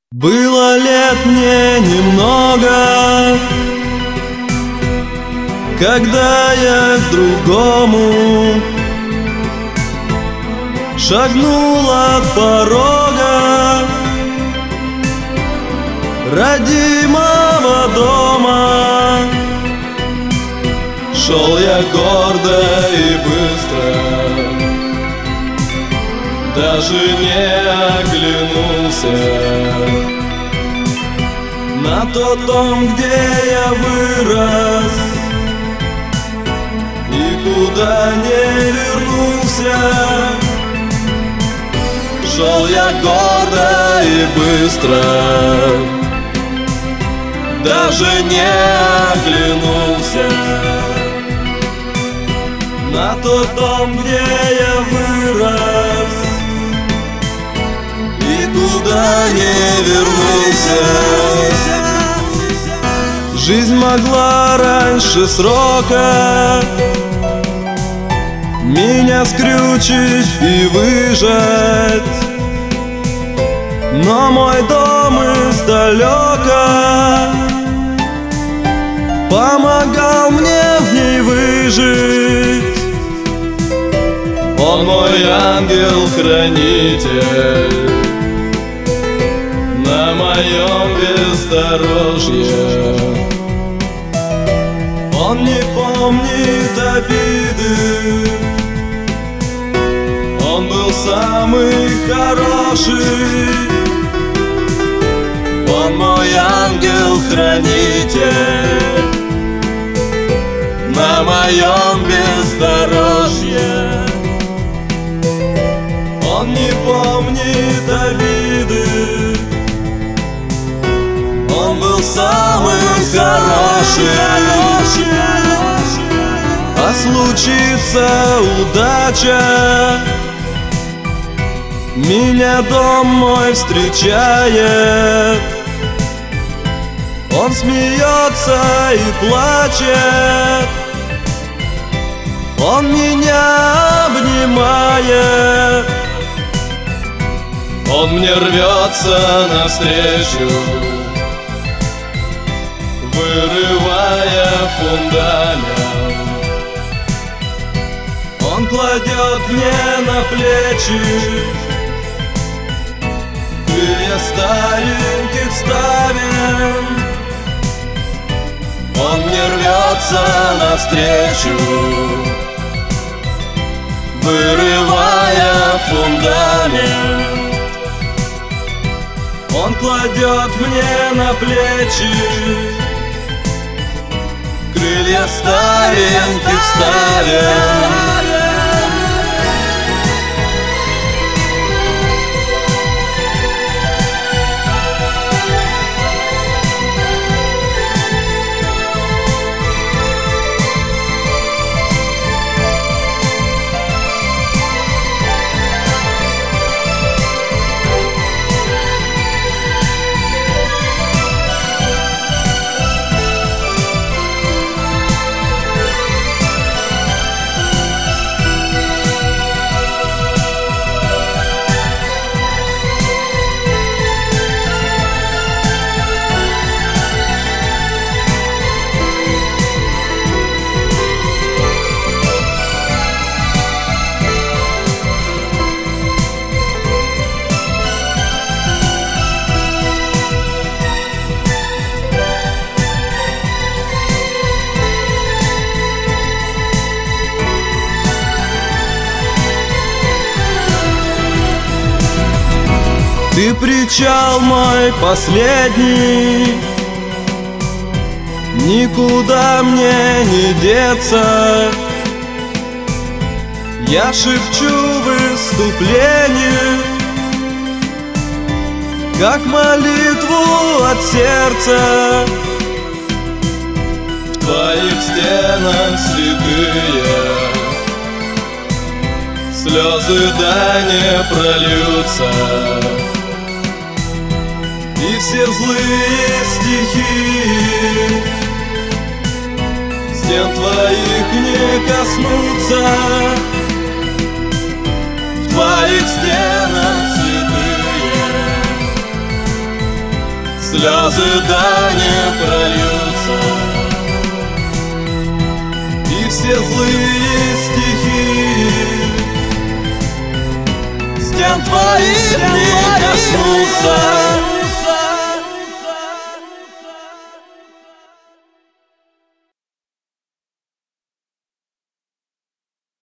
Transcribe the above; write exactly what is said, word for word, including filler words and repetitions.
Было лет мне немного, когда я к другому шагнул от порога родимого дома. Шел я гордо и быстро, даже не оглянулся на тот дом, где я вырос, и куда не вернулся. Шел я гордо и быстро, даже не оглянулся на тот дом, где я вырос, и куда не вернулся. Жизнь могла раньше срока меня скрючить и выжать, но мой дом издалека помогал мне в ней выжить. Он мой ангел-хранитель на моем бездорожье. Он не помнит обиды, он был самый хороший. Он мой ангел-хранитель на моем бездорожье. Он не помнит обиды, он был самый хороший. А случится удача, меня дом мой встречает. Он смеется и плачет, он меня обнимает. Он мне рвется навстречу, вырывая фундамент. Он кладет мне на плечи крылья стареньких ставен. Он мне рвется навстречу, вырывая фундамент. Он кладет мне на плечи крылья стареньких ставен. Ты причал мой последний, никуда мне не деться. Я шепчу выступление, как молитву от сердца. В твоих стенах святые слезы да не прольются, и все злые стихи стен твоих не коснутся. В твоих стенах святые слезы да не прольются, и все злые стихи стен твоих не коснутся.